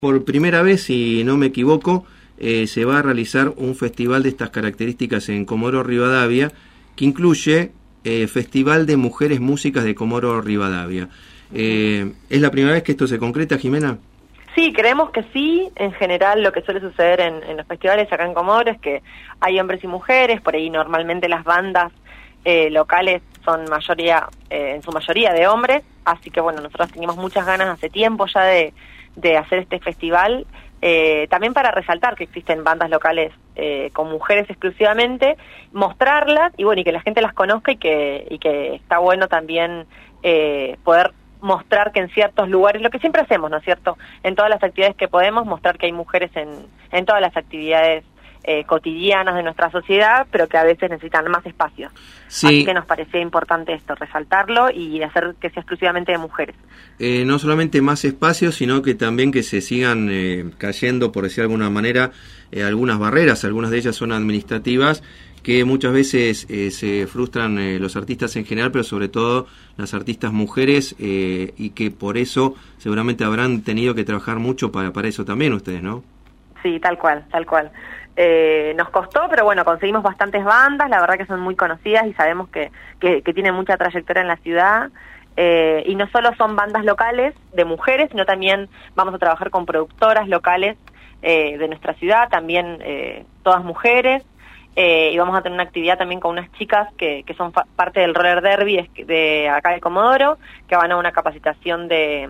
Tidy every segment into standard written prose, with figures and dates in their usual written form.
Por primera vez, si no me equivoco, se va a realizar un festival de estas características en Comodoro Rivadavia, que incluye Festival de Mujeres Músicas de Comodoro Rivadavia. ¿Es la primera vez que esto se concreta, Jimena? Sí, creemos que sí. En general lo que suele suceder en los festivales acá en Comodoro es que hay hombres y mujeres, por ahí normalmente las bandas locales son en su mayoría de hombres, así que bueno, nosotros teníamos muchas ganas hace tiempo ya de hacer este festival, también para resaltar que existen bandas locales con mujeres exclusivamente, mostrarlas y bueno, y que la gente las conozca y que está bueno también poder mostrar que en ciertos lugares, lo que siempre hacemos, ¿no es cierto?, en todas las actividades que podemos, mostrar que hay mujeres en todas las actividades cotidianas de nuestra sociedad, pero que a veces necesitan más espacios. Sí. Así que nos parecía importante esto, resaltarlo y hacer que sea exclusivamente de mujeres. No solamente más espacios, sino que también que se sigan cayendo, por decir de alguna manera, algunas barreras, algunas de ellas son administrativas, que muchas veces se frustran los artistas en general, pero sobre todo las artistas mujeres, y que por eso seguramente habrán tenido que trabajar mucho para eso también ustedes, ¿no? Sí, tal cual, tal cual. Nos costó, pero bueno, conseguimos bastantes bandas, la verdad que son muy conocidas y sabemos que tienen mucha trayectoria en la ciudad, y no solo son bandas locales de mujeres, sino también vamos a trabajar con productoras locales de nuestra ciudad, también todas mujeres, y vamos a tener una actividad también con unas chicas que son parte del roller derby de acá de Comodoro, que van a una capacitación de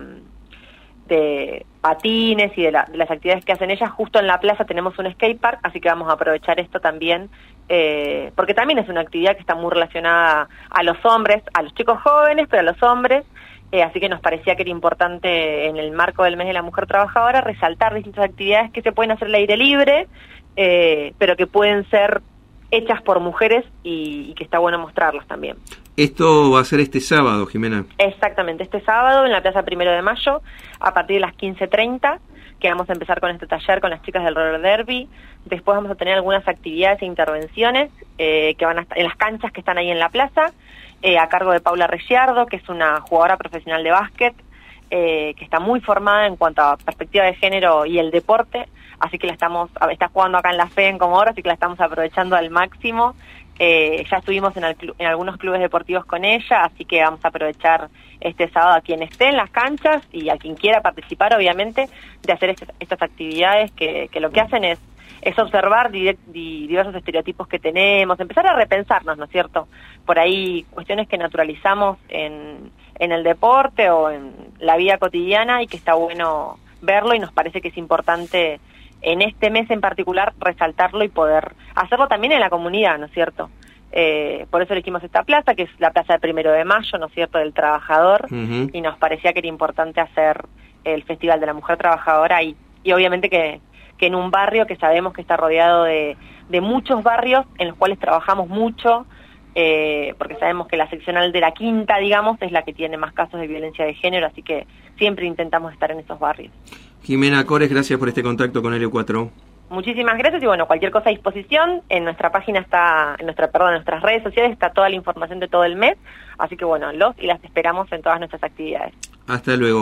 patines y de las actividades que hacen ellas. Justo en la plaza tenemos un skatepark, así que vamos a aprovechar esto también, porque también es una actividad que está muy relacionada a los hombres, a los chicos jóvenes, pero a los hombres, así que nos parecía que era importante en el marco del mes de la mujer trabajadora resaltar distintas actividades que se pueden hacer al aire libre, pero que pueden ser hechas por mujeres y que está bueno mostrarlas también. Esto va a ser este sábado, Jimena. Exactamente, este sábado en la Plaza 1 de Mayo, a partir de las 15:30, que vamos a empezar con este taller con las chicas del roller derby. Después vamos a tener algunas actividades e intervenciones que van a estar en las canchas que están ahí en la plaza, a cargo de Paula Reggiardo, que es una jugadora profesional de básquet, que está muy formada en cuanto a perspectiva de género y el deporte, así que está jugando acá en la FE en Comodoro, así que la estamos aprovechando al máximo. Ya estuvimos en algunos clubes deportivos con ella, así que vamos a aprovechar este sábado a quien esté en las canchas y a quien quiera participar, obviamente, de hacer estas actividades que lo que hacen es observar diversos estereotipos que tenemos, empezar a repensarnos, ¿no es cierto? Por ahí cuestiones que naturalizamos en el deporte o en la vida cotidiana y que está bueno verlo, y nos parece que es importante en este mes en particular resaltarlo y poder hacerlo también en la comunidad, ¿no es cierto? Por eso elegimos esta plaza, que es la plaza del 1 de Mayo, ¿no es cierto?, del trabajador, y nos parecía que era importante hacer el Festival de la Mujer Trabajadora y obviamente que en un barrio que sabemos que está rodeado de muchos barrios en los cuales trabajamos mucho, porque sabemos que la seccional de la Quinta, digamos, es la que tiene más casos de violencia de género, así que siempre intentamos estar en esos barrios. Jimena Cores, gracias por este contacto con Helio4. Muchísimas gracias y bueno, cualquier cosa a disposición, en nuestra página en nuestras redes sociales está toda la información de todo el mes, así que bueno, los y las esperamos en todas nuestras actividades. Hasta luego.